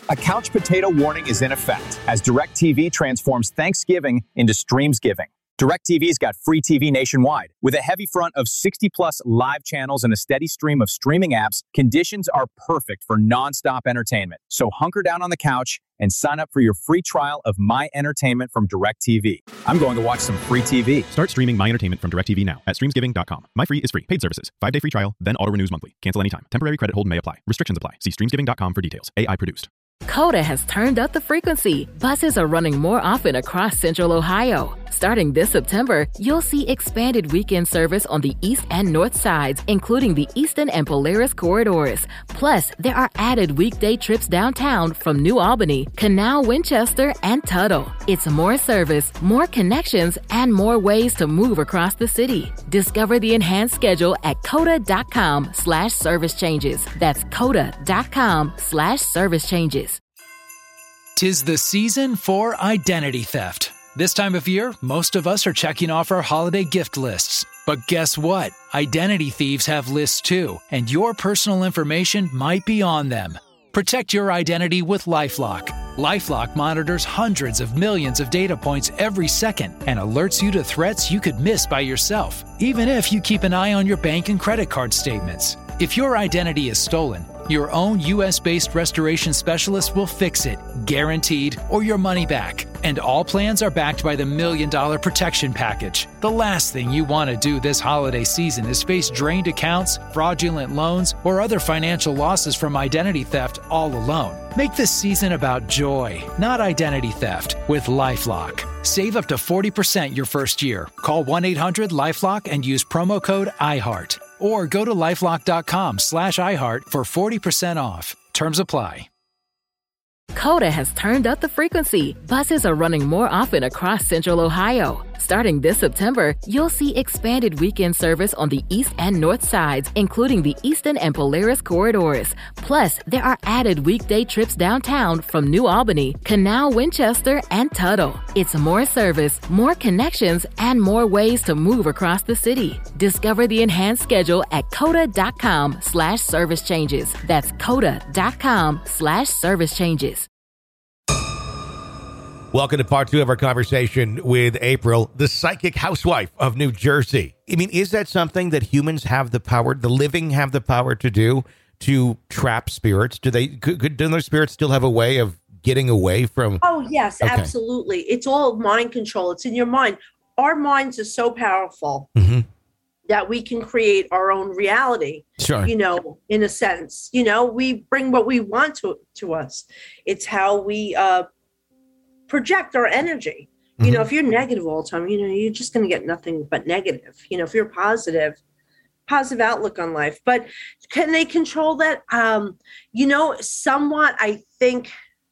A couch potato warning is in effect as DirecTV transforms Thanksgiving into Streamsgiving. DirecTV's got free TV nationwide. With a heavy front of 60-plus live channels and a steady stream of streaming apps, conditions are perfect for nonstop entertainment. So hunker down on the couch and sign up for your free trial of My Entertainment from DirecTV. I'm going to watch some free TV. Start streaming My Entertainment from DirecTV now at streamsgiving.com. My Free is free. Paid services. 5-day free trial, then auto-renews monthly. Cancel anytime. Temporary credit hold may apply. Restrictions apply. See streamsgiving.com for details. AI produced. Coda has turned up the frequency. Buses are running more often across Central Ohio. Starting this September, you'll see expanded weekend service on the east and north sides, including the Eastern and Polaris corridors. Plus, there are added weekday trips downtown from New Albany, Canal, Winchester, and Tuttle. It's more service, more connections, and more ways to move across the city. Discover the enhanced schedule at coda.com/service changes. That's coda.com/service changes. 'Tis the season for identity theft. This time of year, most of us are checking off our holiday gift lists. But guess what? Identity thieves have lists too, and your personal information might be on them. Protect your identity with LifeLock. LifeLock monitors hundreds of millions of data points every second and alerts you to threats you could miss by yourself, even if you keep an eye on your bank and credit card statements. If your identity is stolen, your own U.S.-based restoration specialist will fix it, guaranteed, or your money back. And all plans are backed by the $1 Million Protection Package. The last thing you want to do this holiday season is face drained accounts, fraudulent loans, or other financial losses from identity theft all alone. Make this season about joy, not identity theft, with LifeLock. Save up to 40% your first year. Call 1-800-LifeLock and use promo code IHEART. Or go to lifelock.com/iHeart for 40% off. Terms apply. Coda has turned up the frequency. Buses are running more often across Central Ohio. Starting this September, you'll see expanded weekend service on the east and north sides, including the Eastern and Polaris corridors. Plus, there are added weekday trips downtown from New Albany, Canal, Winchester, and Tuttle. It's more service, more connections, and more ways to move across the city. Discover the enhanced schedule at coda.com/service changes. That's coda.com/service changes. Welcome to part 2 of our conversation with April, the psychic housewife of New Jersey. I mean, is that something that humans have the power, the living have the power to do, to trap spirits? Do those spirits still have a way of getting away from? Oh, yes, okay. Absolutely. It's all mind control. It's in your mind. Our minds are so powerful that we can create our own reality. Sure. You know, in a sense, you know, we bring what we want to us. It's how we, project our energy. You know, if you're negative all the time, you know, you're just going to get nothing but negative. You know, if you're positive outlook on life. But can they control that? You know, somewhat. I think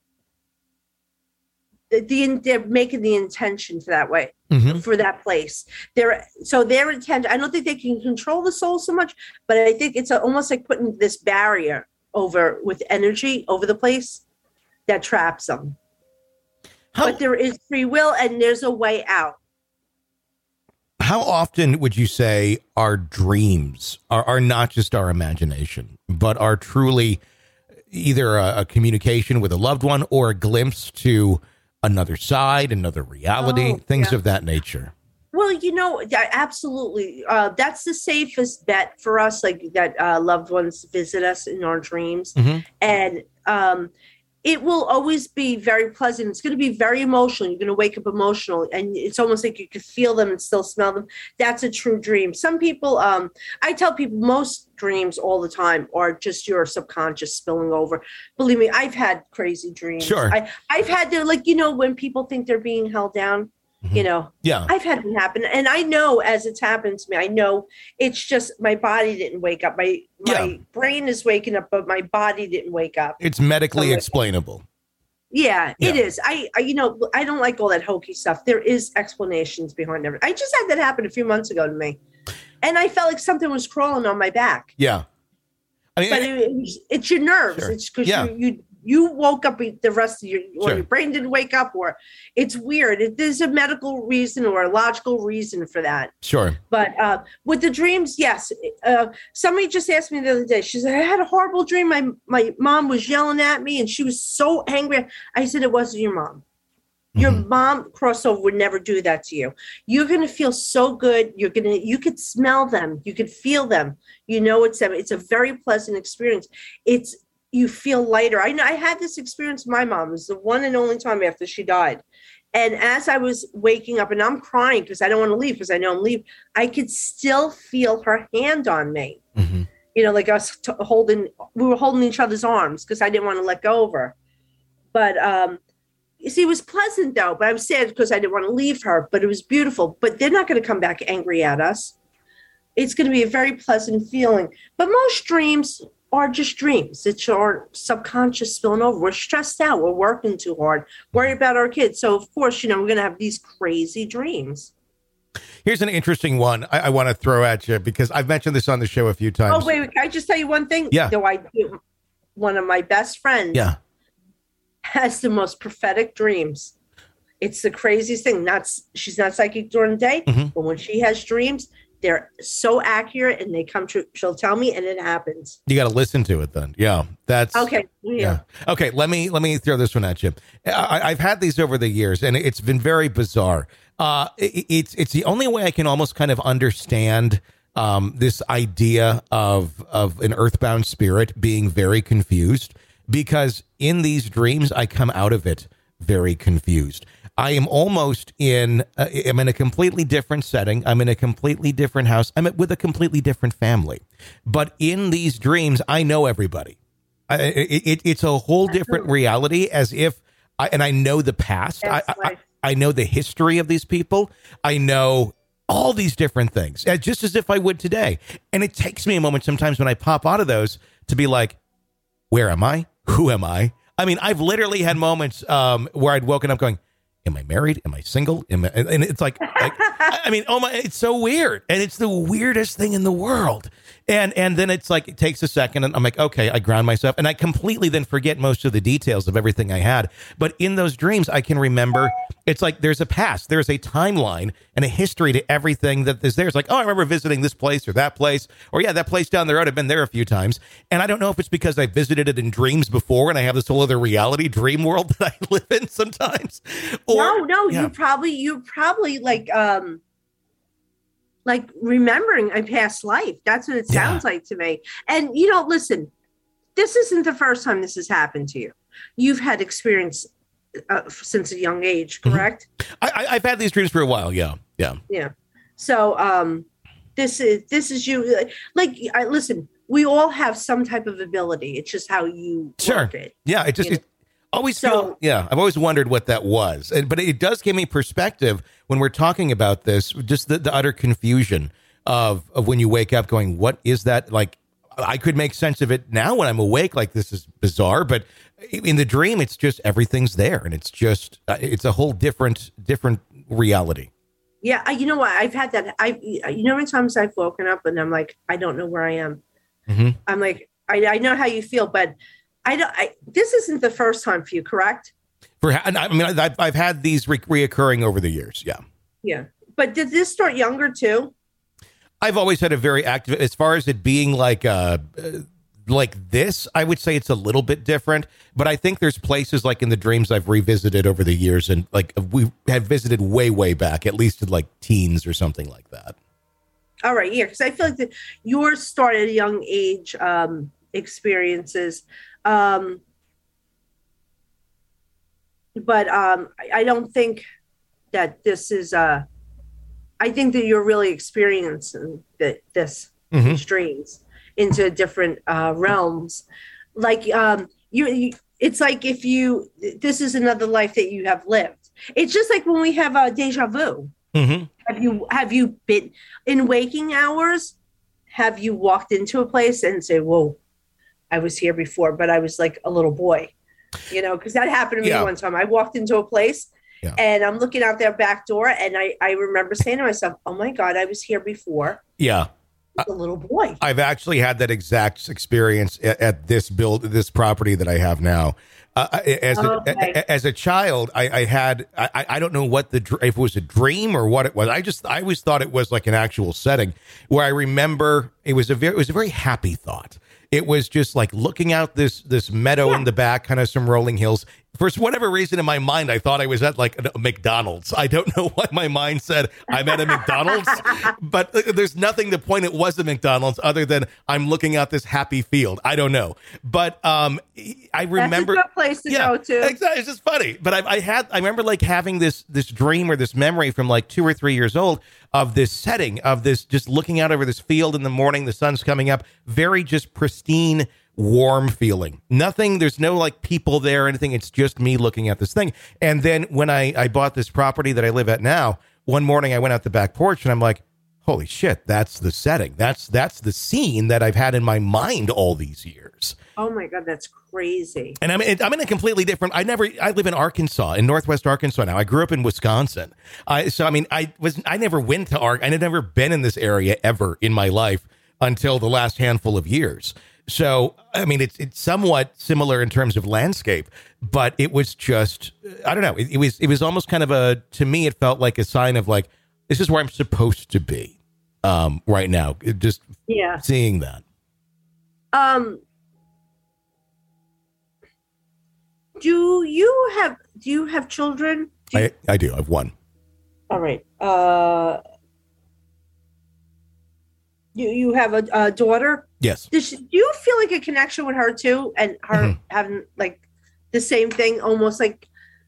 they're making the intention for that way, for that place. Their intent. I don't think they can control the soul so much, but I think it's almost like putting this barrier over with energy over the place that traps them. But there is free will and there's a way out. How often would you say our dreams are not just our imagination, but are truly either a communication with a loved one or a glimpse to another side, another reality, things of that nature? Well, you know, absolutely. That's the safest bet for us, like that loved ones visit us in our dreams. And it will always be very pleasant. It's going to be very emotional. You're going to wake up emotional, and it's almost like you could feel them and still smell them. That's a true dream. Some people, I tell people most dreams all the time are just your subconscious spilling over. Believe me, I've had crazy dreams. Sure. I've had to, like, you know, when people think they're being held down, you know, I've had it happen. And I know as it's happened to me, I know it's just my body didn't wake up. My brain is waking up, but my body didn't wake up. It's medically explainable. Yeah, it is. I you know, I don't like all that hokey stuff. There is explanations behind everything. I just had that happen a few months ago to me. And I felt like something was crawling on my back. Yeah. I mean, but it's your nerves. Sure. It's because you woke up the rest of your, or Sure. your brain didn't wake up, or it's weird. There's a medical reason or a logical reason for that. Sure. But with the dreams, yes. Somebody just asked me the other day. She said, I had a horrible dream. My mom was yelling at me and she was so angry. I said, it wasn't your mom. Your mom crossover would never do that to you. You're going to feel so good. You could smell them. You could feel them. You know, it's a very pleasant experience. You feel lighter. I know I had this experience with my mom. It was the one and only time after she died. And as I was waking up, and I'm crying because I don't want to leave, because I know I'm leaving, I could still feel her hand on me. Mm-hmm. You know, like us we were holding each other's arms because I didn't want to let go of her. But you see, it was pleasant though, but I was sad because I didn't want to leave her, but it was beautiful. But they're not going to come back angry at us. It's going to be a very pleasant feeling. But most dreams are just dreams. It's our subconscious spilling over. We're stressed out. We're working too hard, worry about our kids. So of course, we're going to have these crazy dreams. Here's an interesting one I want to throw at you because I've mentioned this on the show a few times. Oh, wait, can I just tell you one thing? Yeah. I do. One of my best friends has the most prophetic dreams. It's the craziest thing. She's not psychic during the day, but when she has dreams, they're so accurate and they come true. She'll tell me and it happens. You got to listen to it then. Yeah, that's okay. Yeah. Okay. Let me throw this one at you. I've had these over the years and it's been very bizarre. It's the only way I can almost kind of understand this idea of an earthbound spirit being very confused, because in these dreams, I come out of it very confused. I am almost I'm in a completely different setting. I'm in a completely different house. I'm with a completely different family. But in these dreams, I know everybody. It's a whole different reality, as if I know the past. I know the history of these people. I know all these different things, just as if I would today. And it takes me a moment sometimes when I pop out of those to be like, where am I? Who am I? I mean, I've literally had moments where I'd woken up going, am I married? Am I single? And it's like I mean, oh my, it's so weird. And it's the weirdest thing in the world. And then it's like, it takes a second and I'm like, okay, I ground myself and I completely then forget most of the details of everything I had. But in those dreams, I can remember, it's like there's a past, there's a timeline and a history to everything that is there. It's like, oh, I remember visiting this place or that place, or yeah, that place down the road. I've been there a few times. And I don't know if it's because I visited it in dreams before and I have this whole other reality dream world that I live in sometimes. Or, no, yeah. you probably like remembering a past life. That's what it sounds like to me. And listen, this isn't the first time this has happened to you. You've had experience since a young age, correct? I've had these dreams for a while. Yeah. So this is you. Listen, we all have some type of ability. It's just how you work it. Yeah, I've always wondered what that was. But it does give me perspective when we're talking about this, just the utter confusion of when you wake up going, what is that? Like, I could make sense of it now when I'm awake, like this is bizarre, but in the dream, it's just everything's there. And it's just, it's a whole different reality. Yeah. You know what? I've had that. Many times I've woken up and I'm like, I don't know where I am. Mm-hmm. I'm like, I know how you feel, but this isn't the first time for you, correct? I've had these reoccurring over the years. Yeah. Yeah. But did this start younger too? I've always had a very active, as far as it being like this, I would say it's a little bit different, but I think there's places like in the dreams I've revisited over the years and like we have visited way back, at least in like teens or something like that. All right. Yeah. Cause I feel like yours started at a young age, experiences. But I don't think that this is I think that you're really experiencing these dreams into different realms. Like it's like this is another life that you have lived. It's just like when we have a deja vu. Mm-hmm. Have you been in waking hours? Have you walked into a place and say, whoa, I was here before, but I was like a little boy, because that happened to me one time. I walked into a place and I'm looking out their back door and I remember saying to myself, oh my God, I was here before. Yeah. The little boy. I've actually had that exact experience at this property that I have now. As a child, I don't know if it was a dream or what it was. I always thought it was like an actual setting where I remember it was a very happy thought. It was just like looking out this meadow in the back, kind of some rolling hills. For whatever reason in my mind, I thought I was at like a McDonald's. I don't know why my mind said I'm at a McDonald's, but there's nothing to point it was a McDonald's other than I'm looking out this happy field. I don't know. But I remember that's a good place to go to. Exactly. It's just funny. But I remember like having this dream or this memory from like 2 or 3 years old of this setting, of this just looking out over this field in the morning, the sun's coming up, very just pristine, warm feeling. Nothing, there's no like people there or anything. It's just me looking at this thing. And then when I bought this property that I live at now, one morning I went out the back porch and I'm like, holy shit, that's the setting. That's the scene that I've had in my mind all these years. Oh my God, that's crazy. And I'm in a completely different, I live in Arkansas, in Northwest Arkansas now. I grew up in Wisconsin. I never went to I had never been in this area ever in my life until the last handful of years. So, I mean, it's somewhat similar in terms of landscape, but it was just, I don't know. It was almost kind of to me, it felt like a sign of like, this is where I'm supposed to be right now. Seeing that. Do you have children? I do. I have one. All right. You have a daughter? Yes. Do you feel like a connection with her too, and her having like the same thing, almost like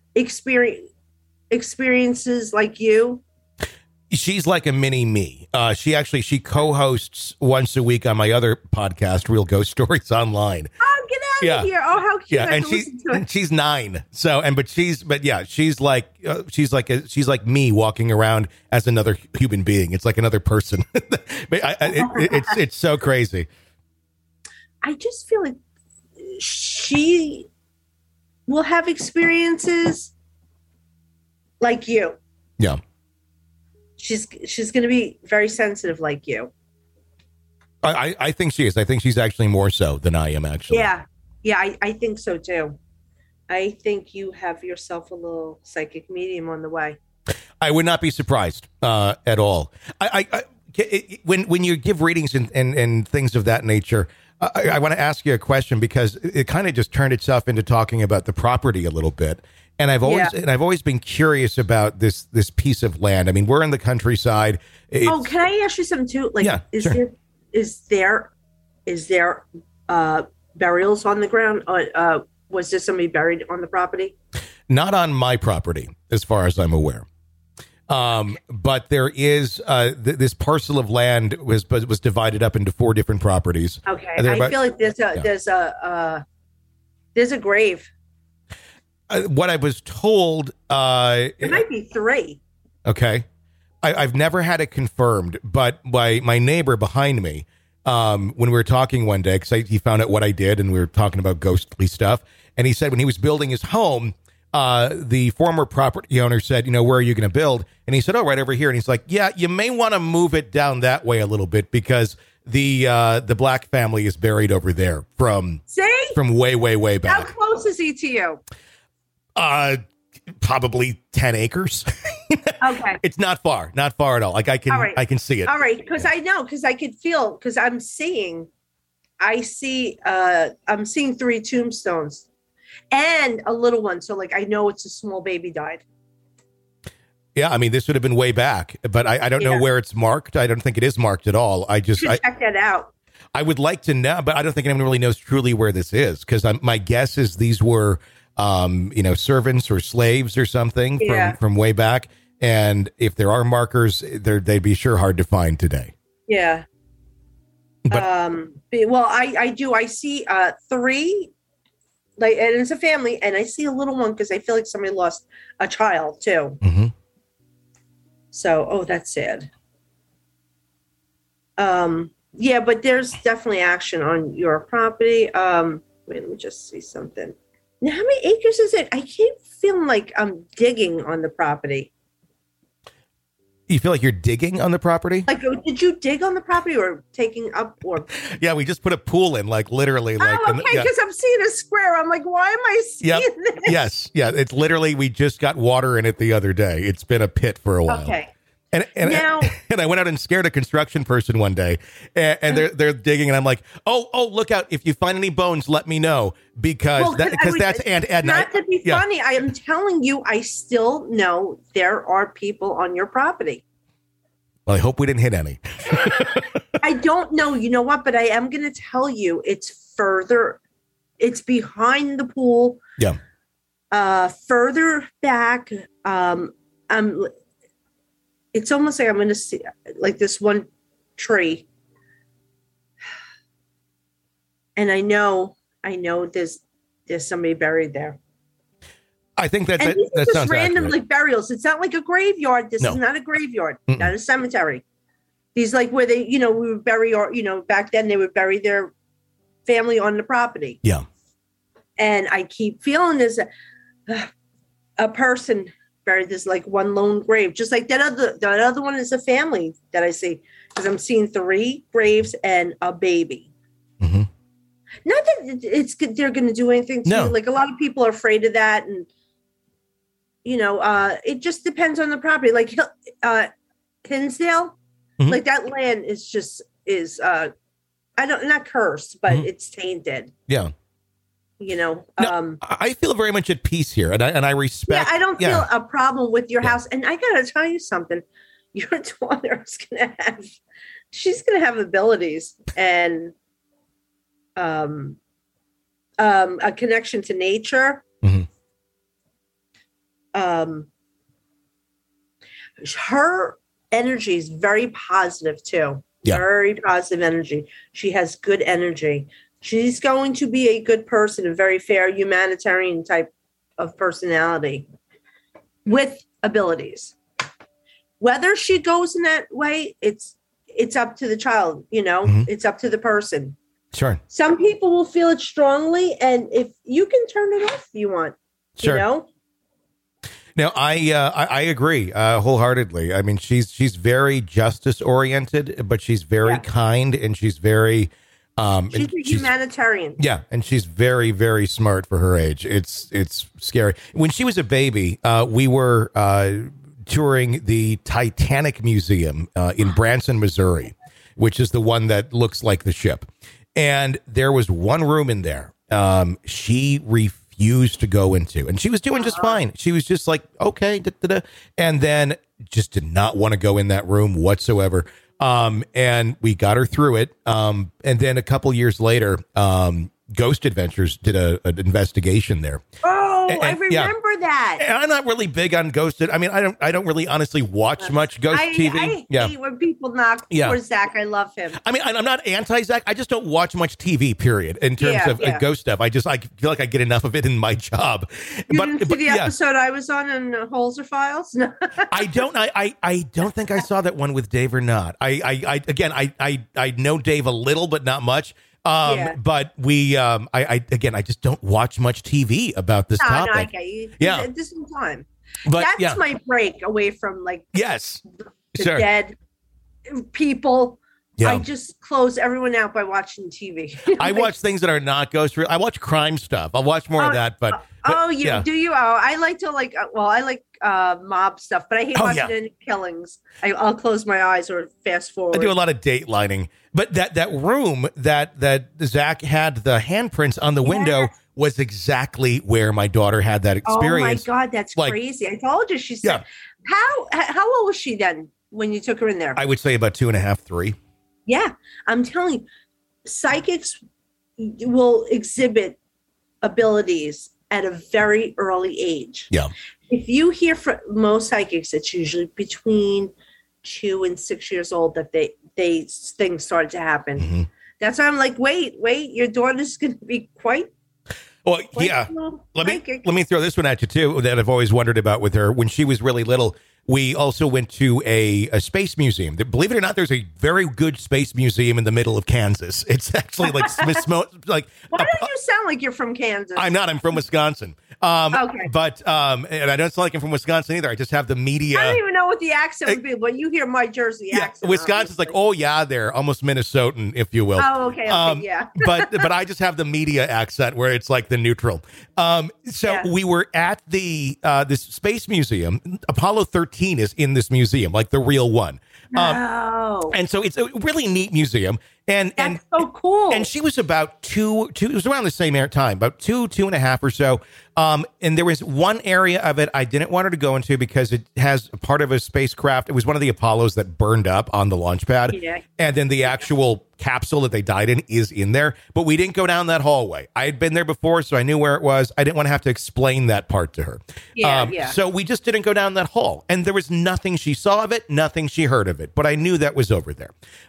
experiences like you? She's like a mini me. She co-hosts once a week on my other podcast, Real Ghost Stories Online. Oh, get out of here! Oh, how cute! Yeah, and she's 9. So, she's like me walking around as another human being. It's like another person. It's so crazy. I just feel like she will have experiences like you. Yeah. She's going to be very sensitive like you. I think she is. I think she's actually more so than I am, actually. Yeah, I think so too. I think you have yourself a little psychic medium on the way. I would not be surprised at all. When you give readings and things of that nature, I want to ask you a question because it kind of just turned itself into talking about the property a little bit. And I've always been curious about this piece of land. I mean, we're in the countryside. Can I ask you something too? Like, is there burials on the ground? Was there somebody buried on the property? Not on my property, as far as I'm aware. But there is this parcel of land was divided up into 4 different properties. Okay, I feel like there's a grave. What I was told, it might be 3. Okay, I've never had it confirmed, but my neighbor behind me, when we were talking one day, because he found out what I did, and we were talking about ghostly stuff, and he said when he was building his home, the former property owner said, where are you going to build? And he said, right over here. And he's like, yeah, you may want to move it down that way a little bit because the Black family is buried over there from way, way, way back. How close is he to you? Probably 10 acres. Okay. It's not far at all. Like I can see it. All right. Because I could feel, because I'm seeing 3 tombstones and a little one. So like, I know it's a small baby died. Yeah. I mean, this would have been way back, but I don't know where it's marked. I don't think it is marked at all. I check that out. I would like to know, but I don't think anyone really knows truly where this is. Cause my guess is these were, servants or slaves or something from way back. And if there are markers, they'd be sure hard to find today. Yeah. But, I do. I see 3, like, and it's a family, and I see a little one because I feel like somebody lost a child too. Mm-hmm. So, that's sad. But there's definitely action on your property. Wait, let me just see something. Now, how many acres is it? I keep feeling like I'm digging on the property. You feel like you're digging on the property? Like, did you dig on the property or taking up or? Yeah, we just put a pool in, like literally. Like, oh, okay, because I'm seeing a square. I'm like, why am I seeing this? Yes, yeah. It's literally, we just got water in it the other day. It's been a pit for a while. Okay. And now, and I went out and scared a construction person one day, and they're digging, and I'm like, oh, look out! If you find any bones, let me know, because that's Aunt Edna. Not to be funny, I am telling you, I still know there are people on your property. Well, I hope we didn't hit any. I don't know. You know what? But I am going to tell you, it's further. It's behind the pool. Yeah. Further back. It's almost like I'm going to see like this one tree. And I know there's somebody buried there. I think that just sounds random accurate. like burials. It's not like a graveyard. This is not a graveyard, not a cemetery. These like where they, we would bury, or, back then they would bury their family on the property. Yeah. And I keep feeling there's a person buried. There's like one lone grave, just like that other one is a family that I see, because I'm seeing 3 graves and a baby. Mm-hmm. Not that they're going to do anything to you. Like a lot of people are afraid of that, and it just depends on the property. Like Hinsdale, like that land is not cursed, but it's tainted. Yeah. I feel very much at peace here, and I respect. Yeah, I don't feel a problem with your house. And I got to tell you something: your daughter is she's going to have abilities and a connection to nature. Mm-hmm. Her energy is very positive too. Yeah. Very positive energy. She has good energy. She's going to be a good person, a very fair humanitarian type of personality with abilities. Whether she goes in that way, it's up to the child, It's up to the person. Sure. Some people will feel it strongly, and if you can turn it off if you want, sure. Now, I agree wholeheartedly. I mean, she's very justice oriented, but she's very kind, and she's very she's a humanitarian. Yeah, and she's very, very smart for her age. It's scary. When she was a baby, we were touring the Titanic Museum in Branson, Missouri, which is the one that looks like the ship. And there was one room in there she refused to go into, and she was doing just fine. She was just like, okay, and then just did not want to go in that room whatsoever. And we got her through it. And then a couple years later, Ghost Adventures did an investigation there. Oh, I remember that. And I'm not really big on Ghosted. I mean, I don't really honestly watch much Ghost TV. I hate when people knock poor Zach. I love him. I mean, I'm not anti-Zach. I just don't watch much TV, period, in terms of Ghost stuff. I feel like I get enough of it in my job. You didn't see the episode I was on in Holzer Files? No. I don't think I saw that one with Dave or not. I know Dave a little, but not much. But I just don't watch much TV about this topic. No, I get you. Yeah. This is time. But that's my break away from the sure. dead people. Yeah. I just close everyone out by watching TV. I watch things that are not ghost. I watch crime stuff. I'll watch more of that. But do you? Oh, I like to I like mob stuff, but I hate watching any killings. I'll close my eyes or fast forward. I do a lot of datelining. But that room that Zach had the handprints on the window was exactly where my daughter had that experience. Oh my God, that's crazy! I told you. She said, "How old was she then when you took her in there?" I would say about 2.5, 3. Yeah, I'm telling you, psychics will exhibit abilities at a very early age. Yeah. If you hear from most psychics, it's usually between 2 and 6 years old that things started to happen. Mm-hmm. That's why I'm like, wait, your daughter's going to be quite. Well, yeah. Let me throw this one at you too. That I've always wondered about with her when she was really little. We also went to a space museum. Believe it or not, there's a very good space museum in the middle of Kansas. It's actually like like. Why do you sound like you're from Kansas? I'm not. I'm from Wisconsin. Okay. But and I don't sound like I'm from Wisconsin either. I just have the media. I don't even know what the accent would be when you hear my Jersey accent. Wisconsin's like, oh yeah, they're almost Minnesotan, if you will. Oh, okay, yeah. but I just have the media accent where it's like the neutral. We were at the this space museum. Apollo 13 is in this museum, like the real one. And so it's a really neat museum. And so cool. And she was about two, it was around the same time, about two and a half or so. And there was one area of it I didn't want her to go into because it has a part of a spacecraft. It was one of the Apollos that burned up on the launch pad. Yeah. And then the actual capsule that they died in is in there. But we didn't go down that hallway. I had been there before, so I knew where it was. I didn't want to have to explain that part to her. So we just didn't go down that hall. And there was nothing she saw of it, nothing she heard of it. But I knew that was over there.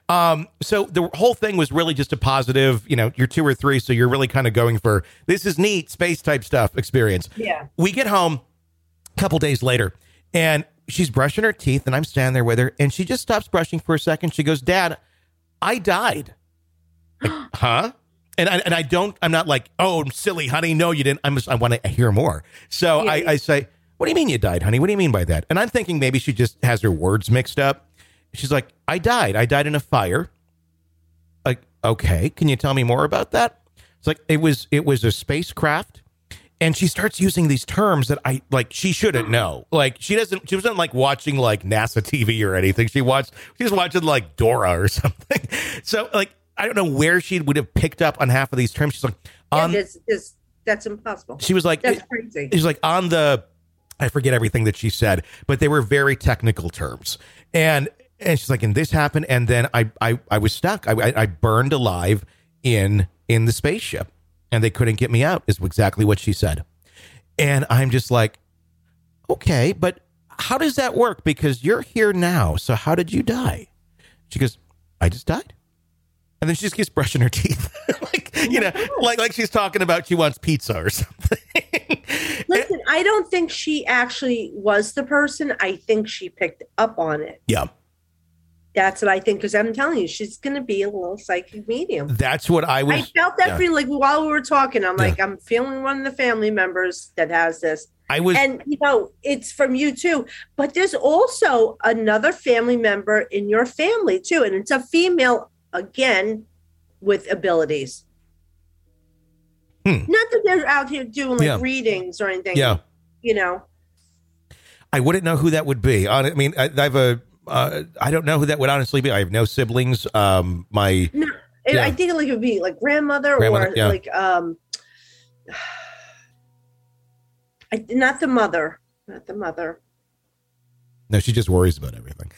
So the whole thing was really just a positive, you're 2 or 3, so you're really kind of going for, this is neat, space type stuff experience. Yeah. We get home a couple days later, and she's brushing her teeth, and I'm standing there with her, and she just stops brushing for a second. She goes, Dad, I died. Like, huh? And I'm not like, oh, silly, honey. No, you didn't. I want to hear more. So I say, what do you mean you died, honey? What do you mean by that? And I'm thinking maybe she just has her words mixed up. She's like, I died in a fire. Like, okay, can you tell me more about that? It's like, it was a spacecraft. And she starts using these terms that she shouldn't know. Like, she wasn't like watching like NASA TV or anything. She was watching like Dora or something. So like, I don't know where she would have picked up on half of these terms. She's like, that's impossible. She was like, that's crazy. She's like I forget everything that she said, but they were very technical terms. And she's like, and this happened. And then I was stuck. I burned alive in the spaceship. And they couldn't get me out, is exactly what she said. And I'm just like, okay, but how does that work? Because you're here now. So how did you die? She goes, I just died. And then she just keeps brushing her teeth. like she's talking about she wants pizza or something. Listen, I don't think she actually was the person. I think she picked up on it. Yeah. That's what I think, because I'm telling you, she's going to be a little psychic medium. That's what I was. I felt that feeling like while we were talking. I'm like, I'm feeling one of the family members that has this. And it's from you too. But there's also another family member in your family too, and it's a female again with abilities. Not that they're out here doing like readings or anything. Yeah. I wouldn't know who that would be. I mean, I have a. I don't know who that would honestly be. I have no siblings. I think it would be like grandmother or like not the mother. No, she just worries about everything.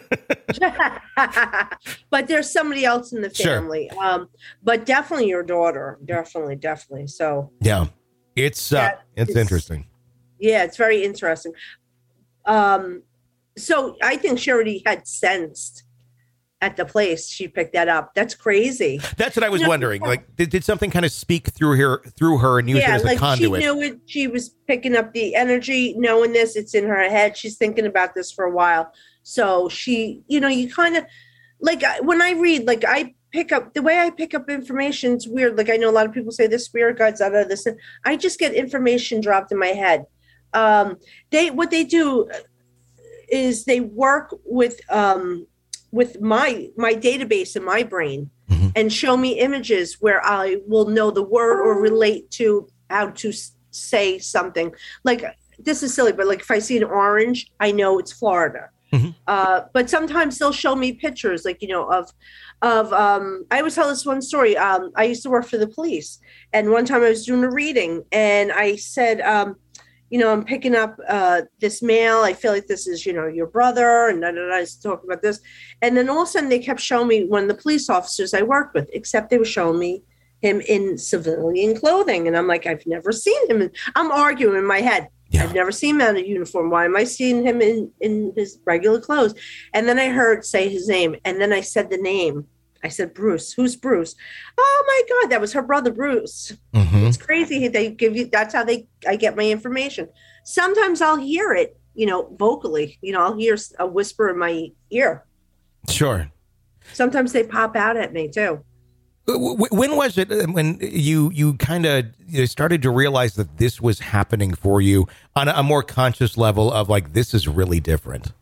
But there's somebody else in the family. Sure. But definitely your daughter. Definitely. So yeah, it's interesting. Yeah, it's very interesting. So I think she already had sensed at the place she picked that up. That's crazy. That's what I was wondering. Like, did something kind of speak through her and use it as a conduit? She knew it. She was picking up the energy, knowing this. It's in her head. She's thinking about this for a while. So she, you kind of like when I read, like I pick up the way I pick up information. It's weird. Like I know a lot of people say this spirit guides out of this. I just get information dropped in my head. What they do is they work with my database in my brain and show me images where I will know the word or relate to how to say something. Like, this is silly, but like if I see an orange, I know it's Florida. But sometimes they'll show me pictures, like, of I always tell this one story. I used to work for the police, and one time I was doing a reading and I said, I'm picking up this mail. I feel like this is, your brother. And I was talking about this. And then all of a sudden they kept showing me one of the police officers I worked with, except they were showing me him in civilian clothing. And I'm like, I've never seen him. I'm arguing in my head. Yeah. I've never seen him in a uniform. Why am I seeing him in his regular clothes? And then I heard say his name. And then I said the name. I said, Bruce. Who's Bruce? Oh my God, that was her brother, Bruce. It's crazy. They give you, that's how I get my information. Sometimes I'll hear it vocally. I'll hear a whisper in my ear. Sure. Sometimes they pop out at me too. When was it when you kind of started to realize that this was happening for you on a more conscious level of like, this is really different?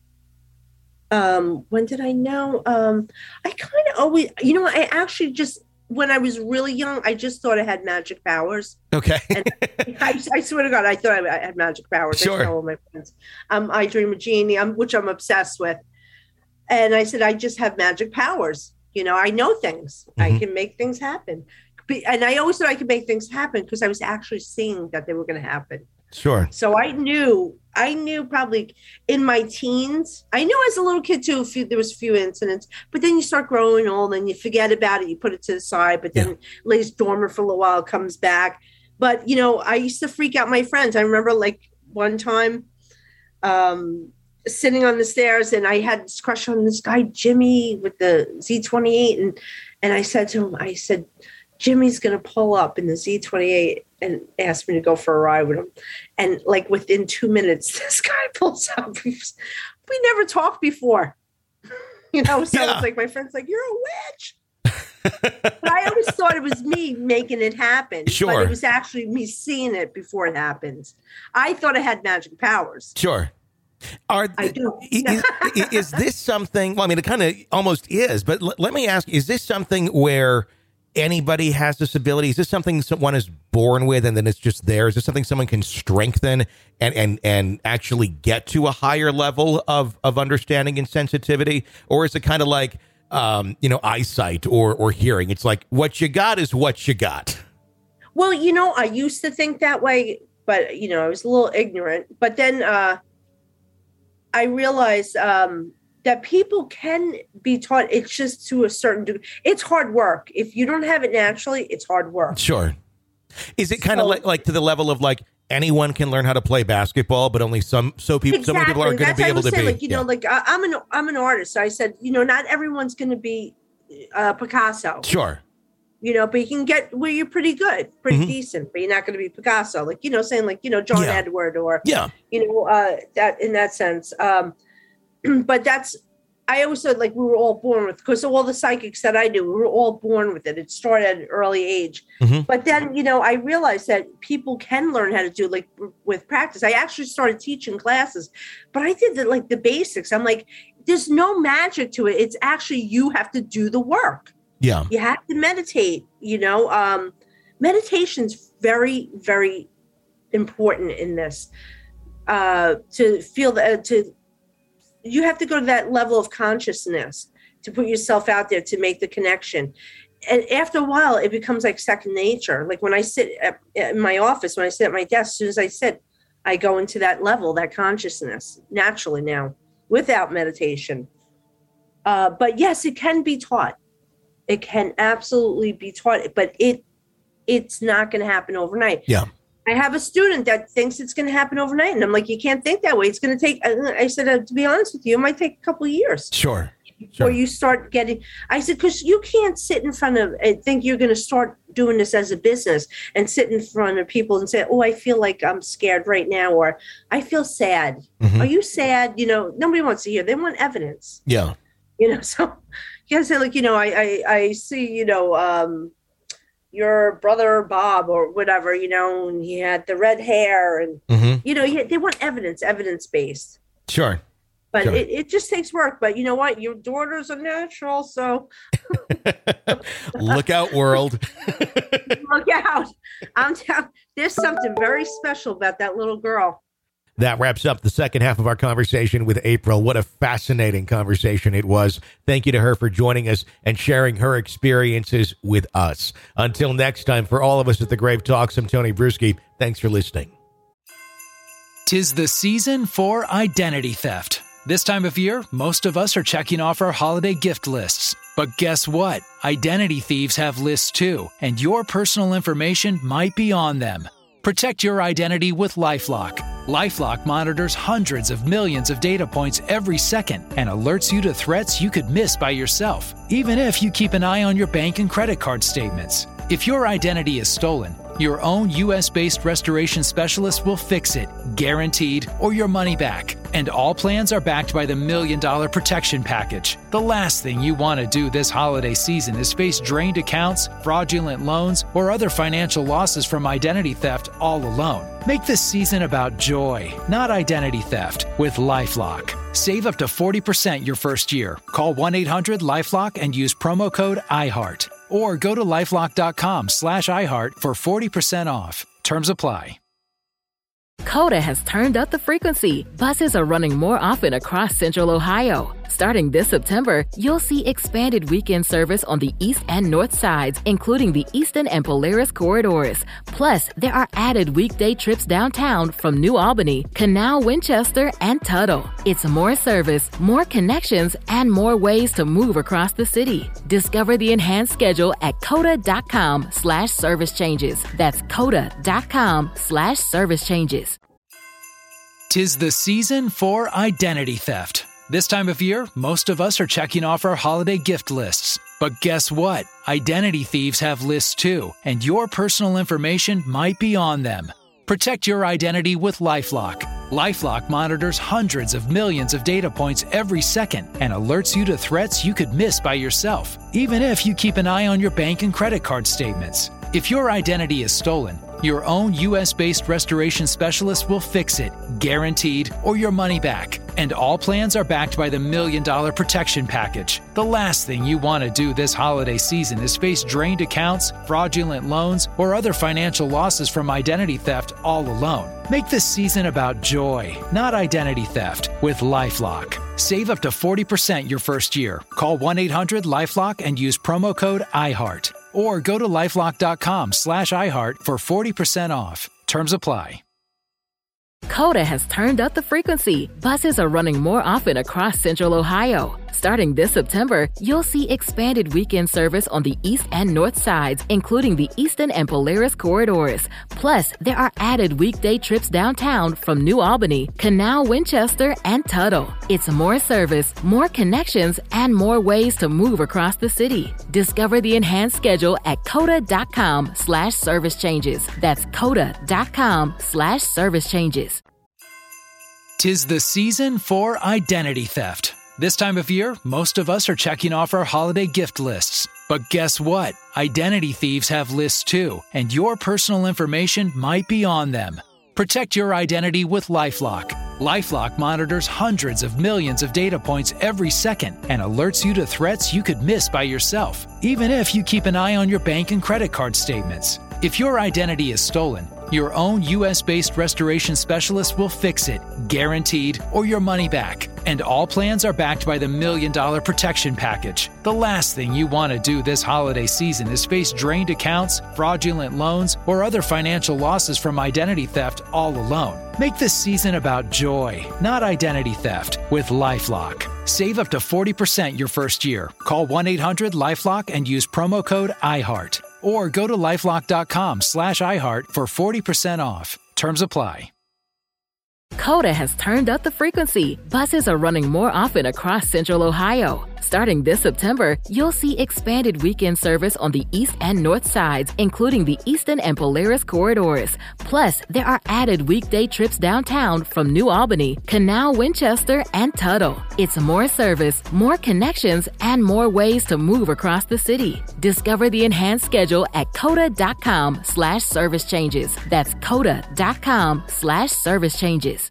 When did I know? I kind of always, I actually just, when I was really young, I just thought I had magic powers. Okay. And I swear to God, I thought I had magic powers. Sure. I tell all my friends. I dream a genie, which I'm obsessed with. And I said, I just have magic powers. I know things. Mm-hmm. I can make things happen. And I always thought I could make things happen because I was actually seeing that they were going to happen. Sure. So I knew probably in my teens. I knew as a little kid too, there was a few incidents, but then you start growing old and you forget about it. You put it to the side, but then it lays dormant for a little while, comes back. But, I used to freak out my friends. I remember like one time sitting on the stairs and I had this crush on this guy, Jimmy, with the Z28. And I said to him, Jimmy's going to pull up in the Z28 and ask me to go for a ride with him. And like within 2 minutes, this guy pulls up. We never talked before, so it's like my friend's like, you're a witch. But I always thought it was me making it happen. Sure. But it was actually me seeing it before it happens. I thought I had magic powers. Sure. I do. Is this something, well, I mean, it kind of almost is, but let me ask, is this something where anybody has this ability? Is this something someone is born with and then it's just there? Is this something someone can strengthen and actually get to a higher level of understanding and sensitivity? Or is it kind of like, eyesight or hearing? It's like, what you got is what you got. Well, I used to think that way, but, I was a little ignorant. But then I realized that people can be taught. It's just to a certain degree. It's hard work. If you don't have it naturally, it's hard work. Sure. Is it kind of like to the level of like anyone can learn how to play basketball, but only some people are going to be able to be. I'm an artist. So I said, not everyone's going to be Picasso. Sure. But you can get where you're pretty good, pretty decent, but you're not going to be Picasso. Like, saying like, John Edward or, that in that sense. But I always said like we were all born with, because of all the psychics that I knew, we were all born with it. It started at an early age. Mm-hmm. But then, I realized that people can learn how to do like with practice. I actually started teaching classes, but I did the basics. I'm like, there's no magic to it. It's actually, you have to do the work. Yeah. You have to meditate, meditation's very, very important in this, to feel you have to go to that level of consciousness to put yourself out there, to make the connection. And after a while, it becomes like second nature. Like when I sit in my office, when I sit at my desk, as soon as I sit, I go into that level, that consciousness naturally now without meditation. But yes, it can be taught. It can absolutely be taught, but it's not going to happen overnight. Yeah. I have a student that thinks it's going to happen overnight. And I'm like, you can't think that way. It's going to take, I said, to be honest with you, it might take a couple of years. Sure. Before you start getting, I said, because you can't sit in front of, and think you're going to start doing this as a business and sit in front of people and say, oh, I feel like I'm scared right now, or I feel sad. Mm-hmm. Are you sad? Nobody wants to hear. They want evidence. Yeah. So you gotta say like, I see, your brother Bob or whatever, and he had the red hair and, they want evidence-based. Sure. But sure. It just takes work. But you know what? Your daughter's a natural, so. Look out, world. Look out. I'm telling, there's something very special about that little girl. That wraps up the second half of our conversation with April. What a fascinating conversation it was. Thank you to her for joining us and sharing her experiences with us. Until next time, for all of us at the Grave Talks, I'm Tony Bruschi. Thanks for listening. 'Tis the season for identity theft. This time of year, most of us are checking off our holiday gift lists. But guess what? Identity thieves have lists too, and your personal information might be on them. Protect your identity with LifeLock. LifeLock monitors hundreds of millions of data points every second and alerts you to threats you could miss by yourself, even if you keep an eye on your bank and credit card statements. If your identity is stolen, Your own U.S.-based restoration specialist will fix it, guaranteed, or your money back. And all plans are backed by the $1 Million Protection Package. The last thing you want to do this holiday season is face drained accounts, fraudulent loans, or other financial losses from identity theft all alone. Make this season about joy, not identity theft, with LifeLock. Save up to 40% your first year. Call 1-800-LifeLock and use promo code IHEART. Or go to LifeLock.com/iHeart for 40% off. Terms apply. Coda has turned up the frequency. Buses are running more often across Central Ohio. Starting this September, you'll see expanded weekend service on the east and north sides, including the Eastern and Polaris corridors. Plus, there are added weekday trips downtown from New Albany, Canal, Winchester, and Tuttle. It's more service, more connections, and more ways to move across the city. Discover the enhanced schedule at coda.com/service changes. That's coda.com/service changes. 'Tis the season for identity theft. This time of year, most of us are checking off our holiday gift lists. But guess what? Identity thieves have lists too, and your personal information might be on them. Protect your identity with LifeLock. LifeLock monitors hundreds of millions of data points every second and alerts you to threats you could miss by yourself, even if you keep an eye on your bank and credit card statements. If your identity is stolen, your own U.S.-based restoration specialist will fix it, guaranteed, or your money back. And all plans are backed by the $1 Million Protection Package. The last thing you want to do this holiday season is face drained accounts, fraudulent loans, or other financial losses from identity theft all alone. Make this season about joy, not identity theft, with LifeLock. Save up to 40% your first year. Call 1-800-LifeLock and use promo code IHEART. Or go to LifeLock.com/iHeart for 40% off. Terms apply. Coda has turned up the frequency. Buses are running more often across Central Ohio. Starting this September, you'll see expanded weekend service on the east and north sides, including the Eastern and Polaris corridors. Plus, there are added weekday trips downtown from New Albany, Canal, Winchester, and Tuttle. It's more service, more connections, and more ways to move across the city. Discover the enhanced schedule at coda.com/service changes. That's coda.com/service changes. 'Tis the season for identity theft. This time of year, most of us are checking off our holiday gift lists. But guess what? Identity thieves have lists too, and your personal information might be on them. Protect your identity with LifeLock. LifeLock monitors hundreds of millions of data points every second and alerts you to threats you could miss by yourself, even if you keep an eye on your bank and credit card statements. If your identity is stolen, your own U.S.-based restoration specialist will fix it, guaranteed, or your money back. And all plans are backed by the $1 Million Protection Package. The last thing you want to do this holiday season is face drained accounts, fraudulent loans, or other financial losses from identity theft all alone. Make this season about joy, not identity theft, with LifeLock. Save up to 40% your first year. Call 1-800-LifeLock and use promo code IHEART. Or go to LifeLock.com/iHeart for 40% off. Terms apply. Coda has turned up the frequency. Buses are running more often across Central Ohio. Starting this September, you'll see expanded weekend service on the east and north sides, including the Eastern and Polaris corridors. Plus, there are added weekday trips downtown from New Albany, Canal, Winchester, and Tuttle. It's more service, more connections, and more ways to move across the city. Discover the enhanced schedule at coda.com/service changes. That's coda.com/service changes.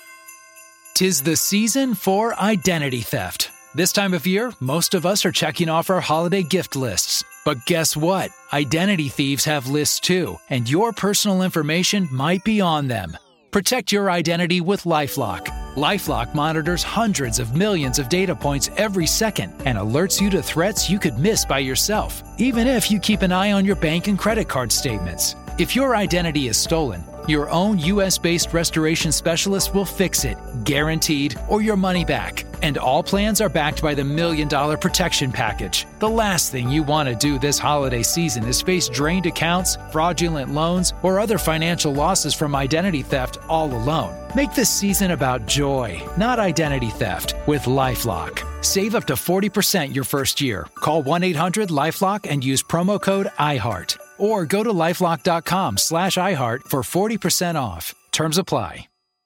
'Tis the season for identity theft. This time of year, most of us are checking off our holiday gift lists. But guess what? Identity thieves have lists too, and your personal information might be on them. Protect your identity with LifeLock. LifeLock monitors hundreds of millions of data points every second and alerts you to threats you could miss by yourself, even if you keep an eye on your bank and credit card statements. If your identity is stolen, your own U.S.-based restoration specialist will fix it, guaranteed, or your money back. And all plans are backed by the $1 Million Protection Package. The last thing you want to do this holiday season is face drained accounts, fraudulent loans, or other financial losses from identity theft all alone. Make this season about joy, not identity theft, with LifeLock. Save up to 40% your first year. Call 1-800-LifeLock and use promo code IHEART. Or go to LifeLock.com/iHeart for 40% off. Terms apply.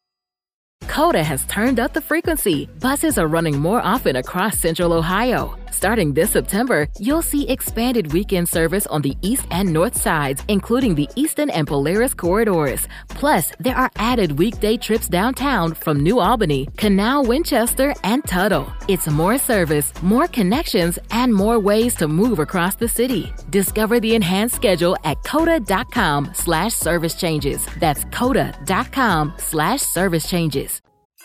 Coda has turned up the frequency. Buses are running more often across Central Ohio. Starting this September, you'll see expanded weekend service on the east and north sides, including the Eastern and Polaris corridors. Plus, there are added weekday trips downtown from New Albany, Canal, Winchester, and Tuttle. It's more service, more connections, and more ways to move across the city. Discover the enhanced schedule at coda.com/service changes. That's coda.com/service changes.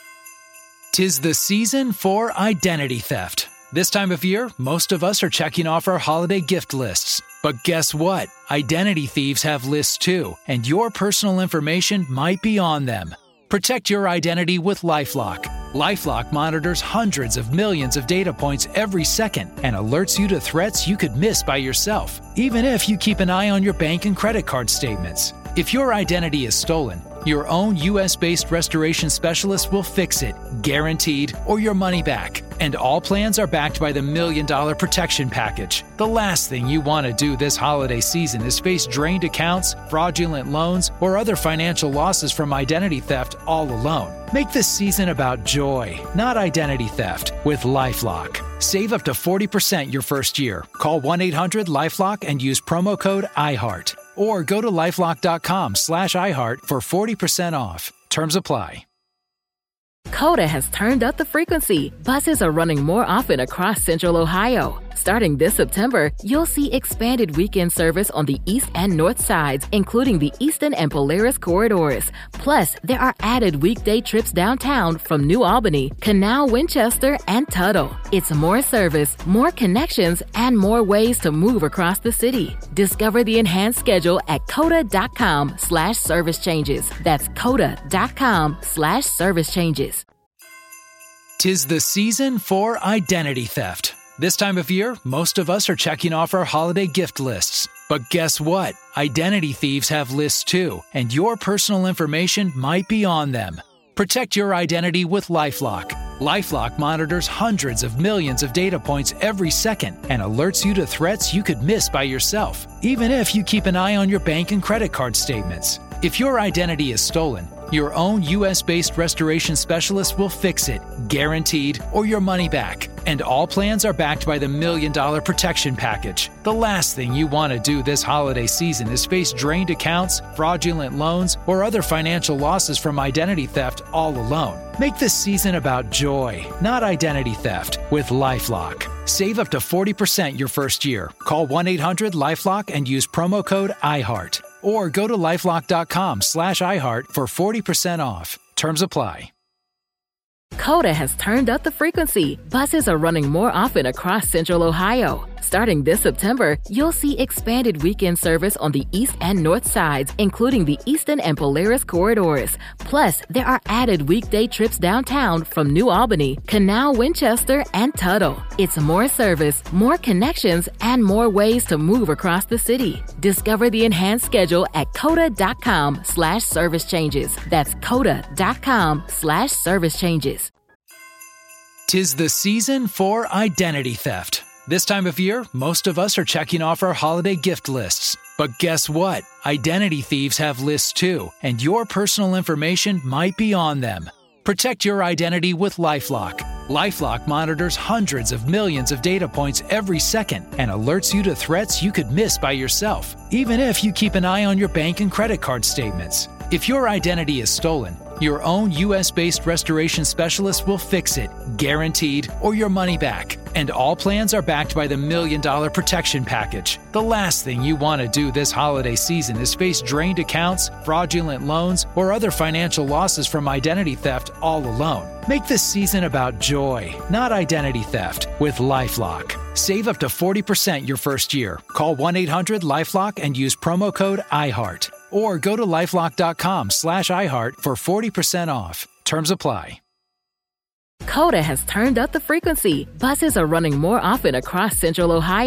'Tis the season for identity theft. This time of year, most of us are checking off our holiday gift lists. But guess what? Identity thieves have lists too, and your personal information might be on them. Protect your identity with LifeLock. LifeLock monitors hundreds of millions of data points every second and alerts you to threats you could miss by yourself, even if you keep an eye on your bank and credit card statements. If your identity is stolen, your own U.S.-based restoration specialist will fix it, guaranteed, or your money back. And all plans are backed by the $1 Million Protection Package. The last thing you want to do this holiday season is face drained accounts, fraudulent loans, or other financial losses from identity theft all alone. Make this season about joy, not identity theft, with LifeLock. Save up to 40% your first year. Call 1-800-LifeLock and use promo code iHeart. Or go to LifeLock.com/iHeart for 40% off. Terms apply. Coda has turned up the frequency. Buses are running more often across Central Ohio. Starting this September, you'll see expanded weekend service on the east and north sides, including the Eastern and Polaris corridors. Plus, there are added weekday trips downtown from New Albany, Canal, Winchester, and Tuttle. It's more service, more connections, and more ways to move across the city. Discover the enhanced schedule at coda.com/service changes. That's coda.com/service changes. 'Tis the season for identity theft. This time of year, most of us are checking off our holiday gift lists. But guess what? Identity thieves have lists too, and your personal information might be on them. Protect your identity with LifeLock. LifeLock monitors hundreds of millions of data points every second and alerts you to threats you could miss by yourself, even if you keep an eye on your bank and credit card statements. If your identity is stolen, your own U.S.-based restoration specialist will fix it, guaranteed, or your money back. And all plans are backed by the $1 Million Protection Package. The last thing you want to do this holiday season is face drained accounts, fraudulent loans, or other financial losses from identity theft all alone. Make this season about joy, not identity theft, with LifeLock. Save up to 40% your first year. Call 1-800-LifeLock and use promo code iHeart. Or go to LifeLock.com/iHeart for 40% off. Terms apply. Coda has turned up the frequency. Buses are running more often across Central Ohio. Starting this September, you'll see expanded weekend service on the east and north sides, including the Eastern and Polaris corridors. Plus, there are added weekday trips downtown from New Albany, Canal, Winchester, and Tuttle. It's more service, more connections, and more ways to move across the city. Discover the enhanced schedule at coda.com/service changes. That's coda.com/service changes. 'Tis the season for identity theft. This time of year, most of us are checking off our holiday gift lists. But guess what? Identity thieves have lists too, and your personal information might be on them. Protect your identity with LifeLock. LifeLock monitors hundreds of millions of data points every second and alerts you to threats you could miss by yourself, even if you keep an eye on your bank and credit card statements. If your identity is stolen, your own U.S.-based restoration specialist will fix it, guaranteed, or your money back. And all plans are backed by the $1 Million Protection Package. The last thing you want to do this holiday season is face drained accounts, fraudulent loans, or other financial losses from identity theft all alone. Make this season about joy, not identity theft, with LifeLock. Save up to 40% your first year. Call 1-800-LifeLock and use promo code iHeart. Or go to LifeLock.com/iHeart for 40% off. Terms apply. Coda has turned up the frequency. Buses are running more often across Central Ohio.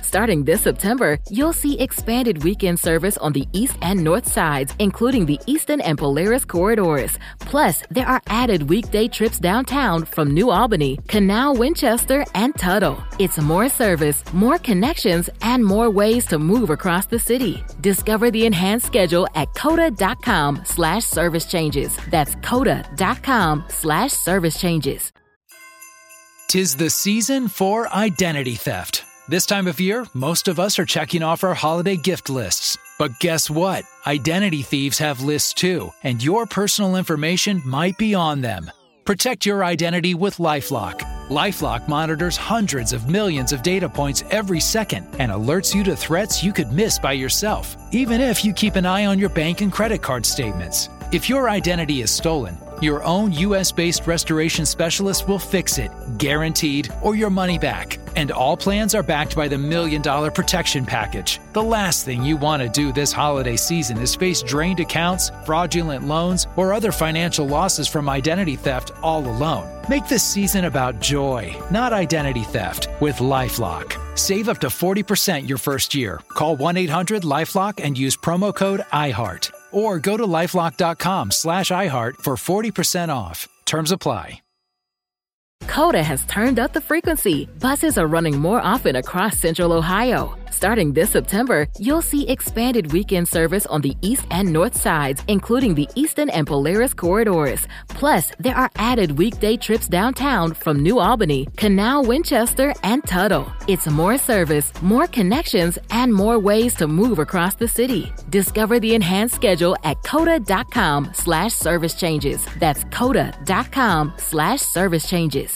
Starting this September, you'll see expanded weekend service on the east and north sides, including the Eastern and Polaris corridors. Plus, there are added weekday trips downtown from New Albany, Canal, Winchester, and Tuttle. It's more service, more connections, and more ways to move across the city. Discover the enhanced schedule at coda.com/service changes. That's coda.com/service changes. 'Tis the season for identity theft. This time of year, most of us are checking off our holiday gift lists. But guess what? Identity thieves have lists too, and your personal information might be on them. Protect your identity with LifeLock. LifeLock monitors hundreds of millions of data points every second and alerts you to threats you could miss by yourself, even if you keep an eye on your bank and credit card statements. If your identity is stolen, your own U.S.-based restoration specialist will fix it, guaranteed, or your money back. And all plans are backed by the $1 Million Protection Package. The last thing you want to do this holiday season is face drained accounts, fraudulent loans, or other financial losses from identity theft all alone. Make this season about joy, not identity theft, with LifeLock. Save up to 40% your first year. Call 1-800-LifeLock and use promo code IHEART. Or go to LifeLock.com/iHeart for 40% off. Terms apply. Coda has turned up the frequency. Buses are running more often across Central Ohio. Starting this September, you'll see expanded weekend service on the east and north sides, including the Eastern and Polaris corridors. Plus, there are added weekday trips downtown from New Albany, Canal, Winchester, and Tuttle. It's more service, more connections, and more ways to move across the city. Discover the enhanced schedule at coda.com/service changes. That's coda.com/service changes.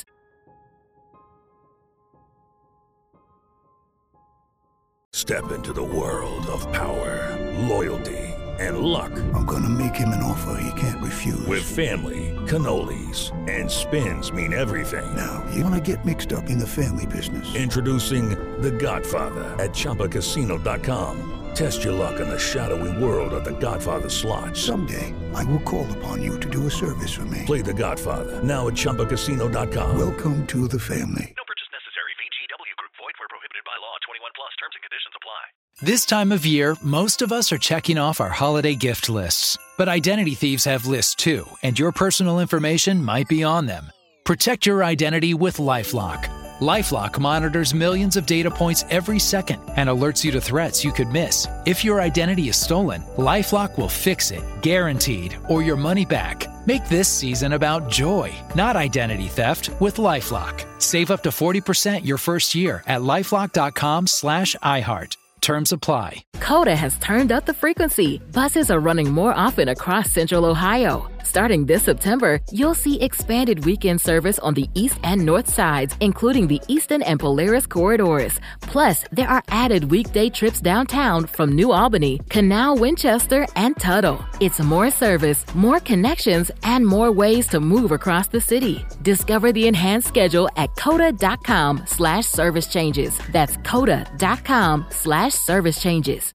Step into the world of power, loyalty, and luck. I'm gonna make him an offer he can't refuse. With family, cannolis, and spins mean everything. Now, you wanna get mixed up in the family business. Introducing The Godfather at ChumbaCasino.com. Test your luck in the shadowy world of The Godfather slot. Someday, I will call upon you to do a service for me. Play The Godfather now at ChumbaCasino.com. Welcome to the family. No purchase necessary. VGW Group. Void where prohibited by law. 21 plus. Terms and conditions apply. This time of year, most of us are checking off our holiday gift lists. But identity thieves have lists too, and your personal information might be on them. Protect your identity with LifeLock. LifeLock monitors millions of data points every second and alerts you to threats you could miss. If your identity is stolen, LifeLock will fix it, guaranteed, or your money back. Make this season about joy, not identity theft, with LifeLock. Save up to 40% your first year at LifeLock.com/iHeart. Terms apply. Coda has turned up the frequency. Buses are running more often across Central Ohio. Starting this September, you'll see expanded weekend service on the east and north sides, including the Eastern and Polaris corridors. Plus, there are added weekday trips downtown from New Albany, Canal, Winchester, and Tuttle. It's more service, more connections, and more ways to move across the city. Discover the enhanced schedule at coda.com/service changes. That's coda.com/service changes.